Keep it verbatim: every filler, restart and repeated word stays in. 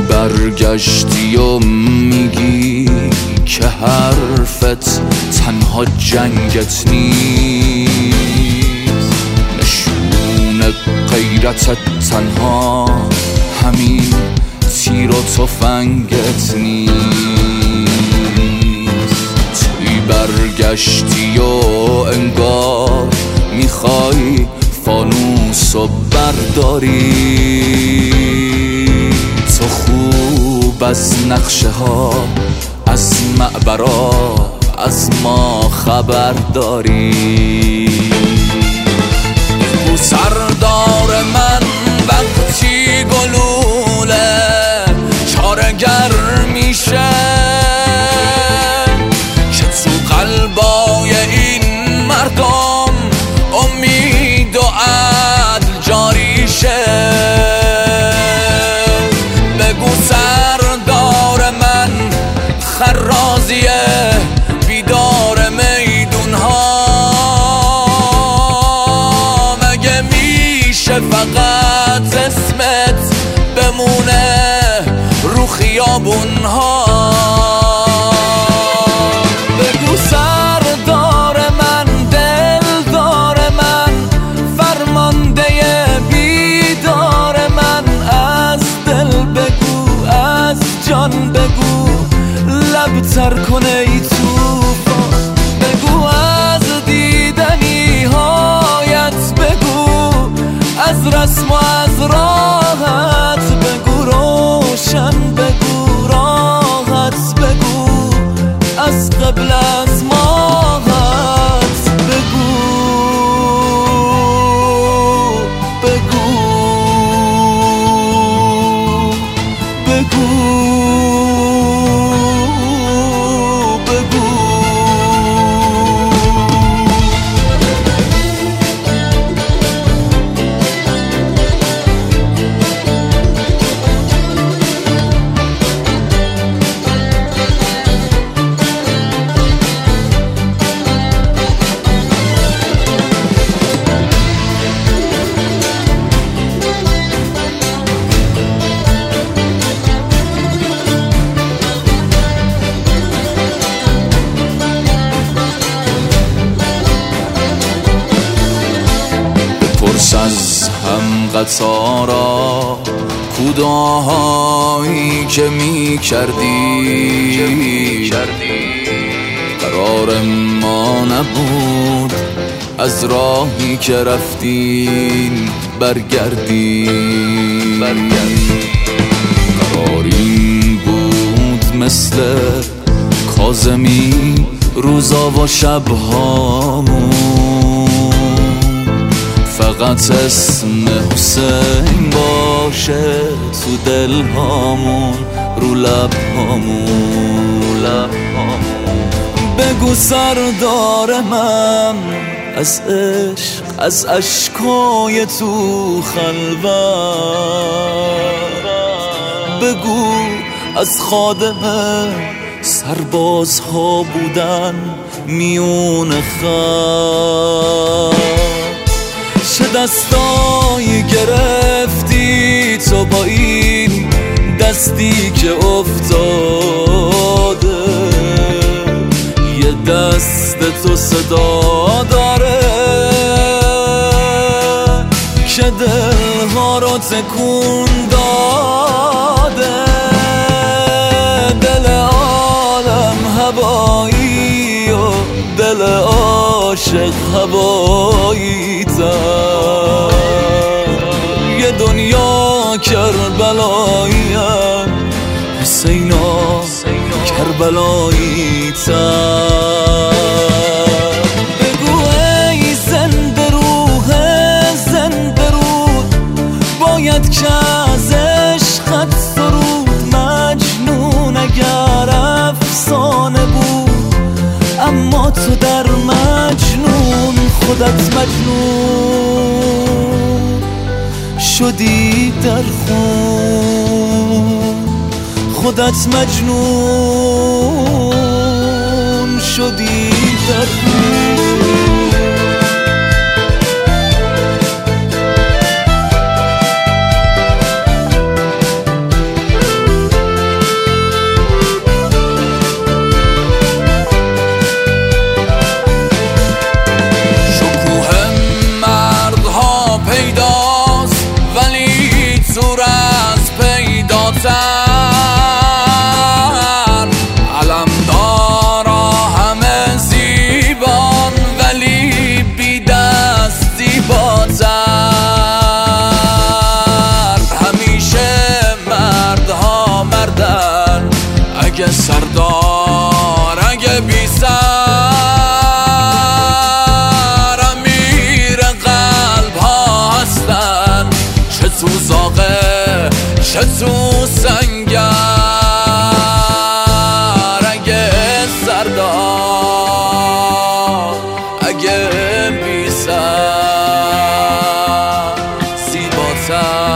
برگشتی و میگی که حرفت تنها جنگت نیست، نشون غیرتت تنها همین تیر و تفنگت نیست. توی برگشتی و انگار میخوای فانوس و برداری، تو خوب از نقشه ها، از معبرا، از ما خبر داری. بگو سردار من وقتی گلوله چارگر میشه که تو قلبای این مردم امید و عدل جاری شه. بگو سردار من خرازیه بیدار میدون ها، مگه میشه فقط اسمت بمونه رو خیابون ها؟ بگو سردار من دلدار من فرمانده بیدار من، از دل بگو از جان بگو لب تر کنه ای توفان، بگو از دیدنی هایت بگو، از رسم و از راحت بگو، روشن بگو راحت بگو، از قبل از ماهت بگو بگو بگو پرس از هم قطارا کوداهایی که می کردی، قرار ما نبود از راهی که رفتین برگردین، قرار این بود مثل کاظمی روزا و شبهامون فقط اسم حسین باشه تو دل هامون، رو لب هامون. بگو سردار من از عشق، از اشکای تو خلوت، بگو از خادم سربازها بودن میون خط، چه دستایی گرفتی تو با این دستی که افتاده، یه دست تو صدا داره که دلها رو تکون داده، دل عالم هوایی و دل عاشق هوایی تر، یه دنیا کربلایی حسینا کربلایی تر. بگو ای زنده روح زنده رود، باید که از عشقت سرود، مجنون اگر افسانه بود، اما تو در مجنون خودت مجنون شدی در خون، خودت مجنون شدی در خون. پیداست ولی زور از پیداتر، علمدارا همه زیبان ولی بی دست زیباتر. همیشه مردها مردن، اگه سردار اگه بی سر، امیر قلب ها هستن، چه تو زاغه چه تو سنگر. اگه سردار اگه بی سر زیباتر.